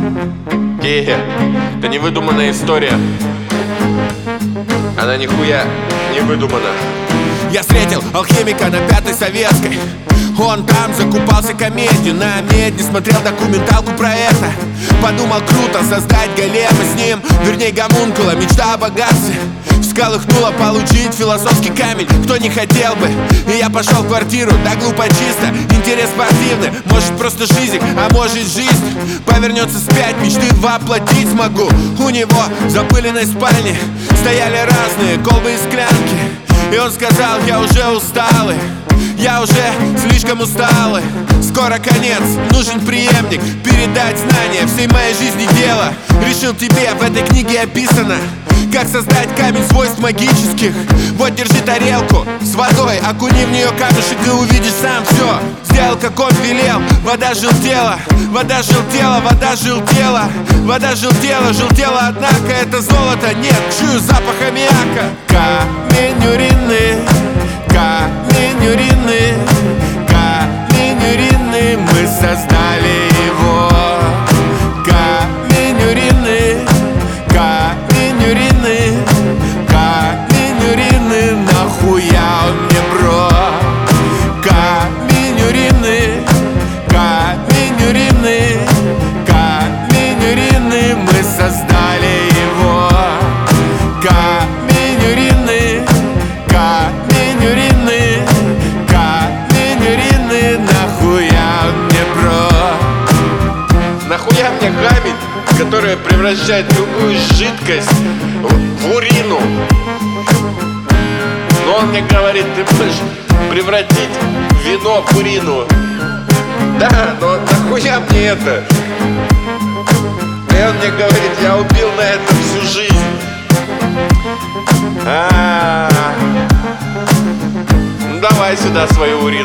Это не выдуманная история. Она нихуя не выдумана. Я встретил алхимика на Пятой Советской. Он там закупался комедию, на медне смотрел документалку про это. Подумал, круто создать голема с ним, вернее гомункула, мечта о богатстве. Всколыхнула получить философский камень, кто не хотел бы. И я пошел в квартиру, да глупо чисто. Интерес спортивный, может просто жизнь, а может жизнь повернется вспять, мечты воплотить смогу. У него в запыленной спальне стояли разные колбы и склянки. И он сказал, я уже усталый, я уже слишком усталый. Скоро конец, нужен преемник, передать знания всей моей жизни дело. Решил, тебе в этой книге описано, как создать камень свойств магических. Вот, держи тарелку с водой, окуни в нее камешек и увидишь сам все. Сделал, как он велел, вода желтела, вода желтела, вода желтела, вода желтела, желтела, однако это золото нет, чую запах аммиака. Камень урины, камень урины, камень урины, мы создали его. Камень урины, камень урины, камень урины, нахуя он мне, бро? Камень урины, камень урины, камень урины, мы создали его. Камень урины, камень урины, камень урины, нахуя он мне, бро? Нахуя мне камень, который превращает любую жидкость в урину? Но он мне говорит, ты можешь превратить вино в урину. Да, но нахуя мне это? И он мне говорит, я убил на это всю жизнь. Ну давай сюда свою урину.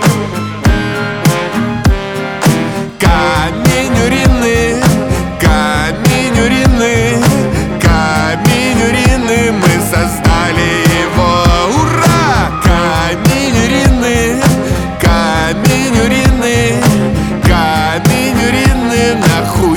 Камень урины, камень урины, камень урины, мы создали его. Ура! Камень урины, камень урины, камень урины, нахуй